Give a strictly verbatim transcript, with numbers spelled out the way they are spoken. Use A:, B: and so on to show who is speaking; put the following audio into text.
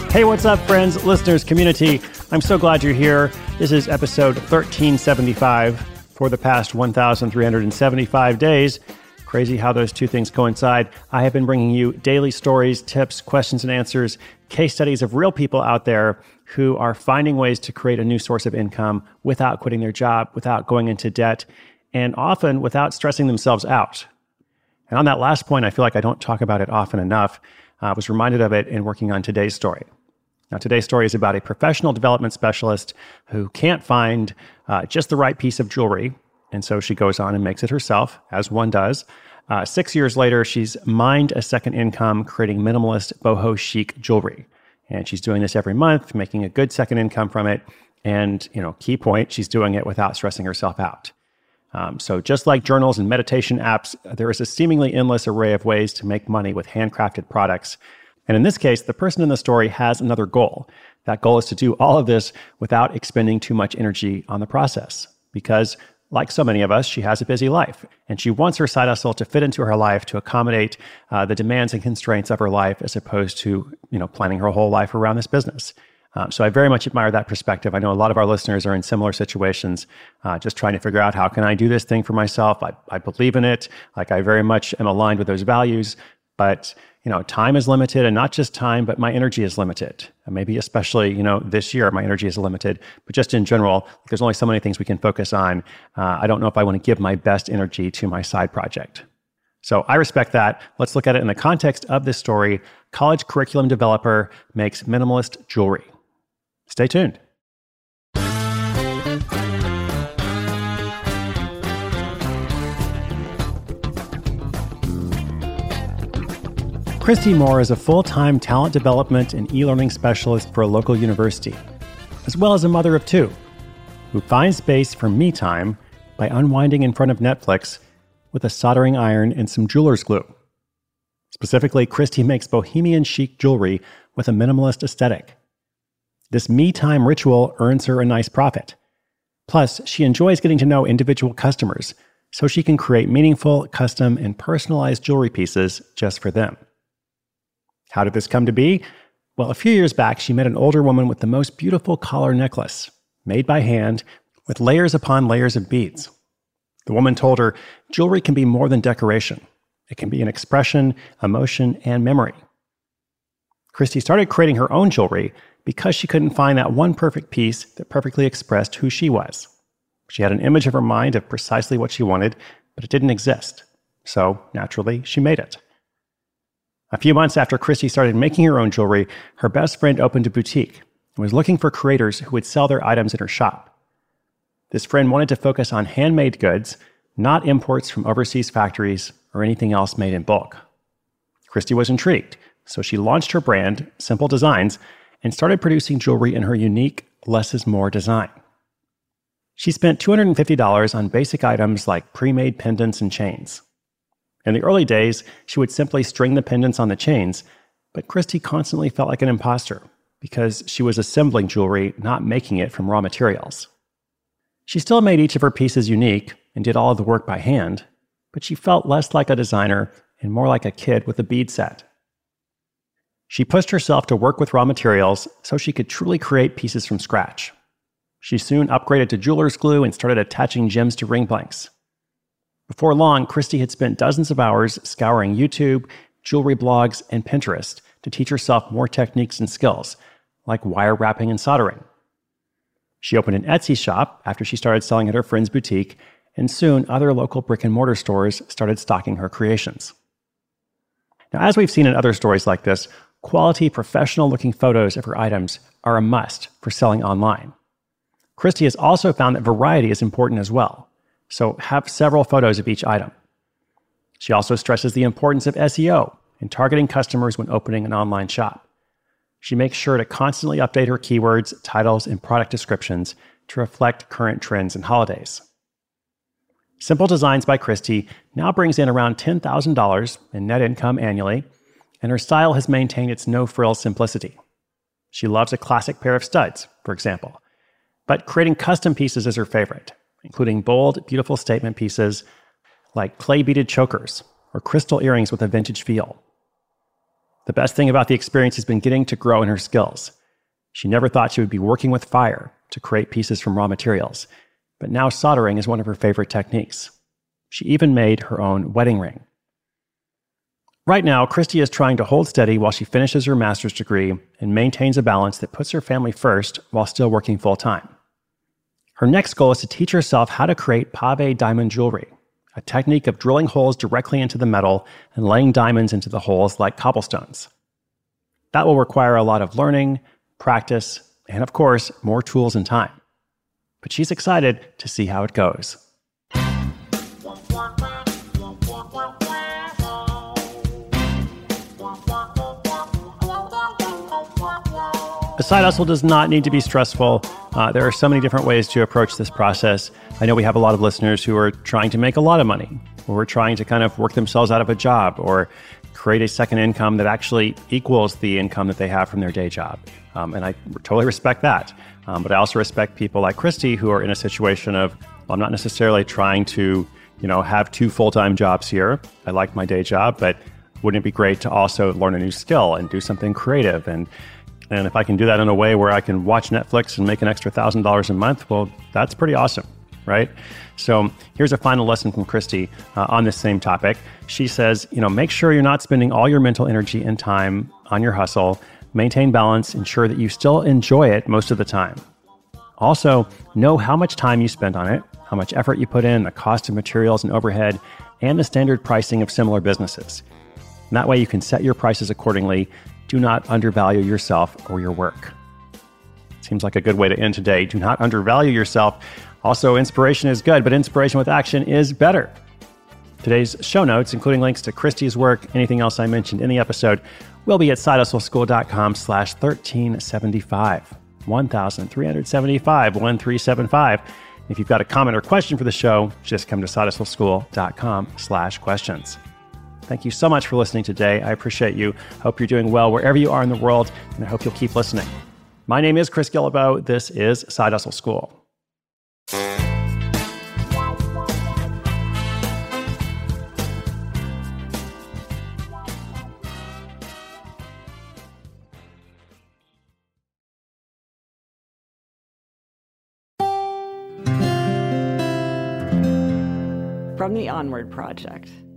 A: Hey, what's up, friends, listeners, community? I'm so glad you're here. This is episode thirteen seventy-five. For the past one thousand three hundred seventy-five days, crazy how those two things coincide, I have been bringing you daily stories, tips, questions and answers, case studies of real people out there who are finding ways to create a new source of income without quitting their job, without going into debt, and often without stressing themselves out. And on that last point, I feel like I don't talk about it often enough. I was reminded of it in working on today's story. Now, today's story is about a professional development specialist who can't find uh, just the right piece of jewelry. And so she goes on and makes it herself, as one does. Uh, six years later, she's mined a second income creating minimalist boho chic jewelry. And she's doing this every month, making a good second income from it. And, you know, key point, she's doing it without stressing herself out. Um, so just like journals and meditation apps, there is a seemingly endless array of ways to make money with handcrafted products. And in this case, the person in the story has another goal. That goal is to do all of this without expending too much energy on the process. Because, like so many of us, she has a busy life. And she wants her side hustle to fit into her life to accommodate uh, the demands and constraints of her life as opposed to, you know, planning her whole life around this business. Uh, so I very much admire that perspective. I know a lot of our listeners are in similar situations, uh, just trying to figure out how can I do this thing for myself? I, I believe in it. Like I very much am aligned with those values. But, you know, time is limited, and not just time, but my energy is limited. And maybe especially, you know, this year, my energy is limited. But just in general, there's only so many things we can focus on. Uh, I don't know if I want to give my best energy to my side project. So I respect that. Let's look at it in the context of this story. College curriculum developer makes minimalist jewelry. Stay tuned. Christy Moore is a full-time talent development and e-learning specialist for a local university, as well as a mother of two, who finds space for me time by unwinding in front of Netflix with a soldering iron and some jeweler's glue. Specifically, Christy makes bohemian chic jewelry with a minimalist aesthetic. This me time ritual earns her a nice profit. Plus, she enjoys getting to know individual customers, so she can create meaningful, custom, and personalized jewelry pieces just for them. How did this come to be? Well, a few years back, she met an older woman with the most beautiful collar necklace, made by hand, with layers upon layers of beads. The woman told her, jewelry can be more than decoration. It can be an expression, emotion, and memory. Christy started creating her own jewelry because she couldn't find that one perfect piece that perfectly expressed who she was. She had an image of her mind of precisely what she wanted, but it didn't exist. So, naturally, she made it. A few months after Christy started making her own jewelry, her best friend opened a boutique and was looking for creators who would sell their items in her shop. This friend wanted to focus on handmade goods, not imports from overseas factories or anything else made in bulk. Christy was intrigued, so she launched her brand, Simple Designs, and started producing jewelry in her unique less is more design. She spent two hundred fifty dollars on basic items like pre-made pendants and chains. In the early days, she would simply string the pendants on the chains, but Christy constantly felt like an imposter because she was assembling jewelry, not making it from raw materials. She still made each of her pieces unique and did all of the work by hand, but she felt less like a designer and more like a kid with a bead set. She pushed herself to work with raw materials so she could truly create pieces from scratch. She soon upgraded to jeweler's glue and started attaching gems to ring blanks. Before long, Christy had spent dozens of hours scouring YouTube, jewelry blogs, and Pinterest to teach herself more techniques and skills, like wire wrapping and soldering. She opened an Etsy shop after she started selling at her friend's boutique, and soon other local brick-and-mortar stores started stocking her creations. Now, as we've seen in other stories like this, quality, professional-looking photos of her items are a must for selling online. Christy has also found that variety is important as well. So have several photos of each item. She also stresses the importance of S E O and targeting customers when opening an online shop. She makes sure to constantly update her keywords, titles, and product descriptions to reflect current trends and holidays. Simple Designs by Christy now brings in around ten thousand dollars in net income annually, and her style has maintained its no-frills simplicity. She loves a classic pair of studs, for example, but creating custom pieces is her favorite, including bold, beautiful statement pieces like clay-beaded chokers or crystal earrings with a vintage feel. The best thing about the experience has been getting to grow in her skills. She never thought she would be working with fire to create pieces from raw materials, but now soldering is one of her favorite techniques. She even made her own wedding ring. Right now, Christy is trying to hold steady while she finishes her master's degree and maintains a balance that puts her family first while still working full-time. Her next goal is to teach herself how to create pave diamond jewelry, a technique of drilling holes directly into the metal and laying diamonds into the holes like cobblestones. That will require a lot of learning, practice, and of course, more tools and time. But she's excited to see how it goes. A side hustle does not need to be stressful. Uh, there are so many different ways to approach this process. I know we have a lot of listeners who are trying to make a lot of money, or are trying to kind of work themselves out of a job, or create a second income that actually equals the income that they have from their day job. Um, and I totally respect that. Um, but I also respect people like Christy who are in a situation of, well, I'm not necessarily trying to, you know, have two full-time jobs here. I like my day job, but wouldn't it be great to also learn a new skill and do something creative? And And if I can do that in a way where I can watch Netflix and make an extra one thousand dollars a month, well, that's pretty awesome, right? So here's a final lesson from Christy uh, on this same topic. She says, you know, make sure you're not spending all your mental energy and time on your hustle. Maintain balance. Ensure that you still enjoy it most of the time. Also, know how much time you spend on it, how much effort you put in, the cost of materials and overhead, and the standard pricing of similar businesses. And that way you can set your prices accordingly. Do not undervalue yourself or your work. Seems like a good way to end today. Do not undervalue yourself. Also, inspiration is good, but inspiration with action is better. Today's show notes, including links to Christy's work, anything else I mentioned in the episode, will be at sidehustleschool.com slash 1375. one thousand three hundred seventy-five, one three seven five. If you've got a comment or question for the show, just come to sidehustleschool.com slash questions. Thank you so much for listening today. I appreciate you. Hope you're doing well wherever you are in the world, and I hope you'll keep listening. My name is Chris Guillebeau. This is Side Hustle School.
B: From the Onward Project.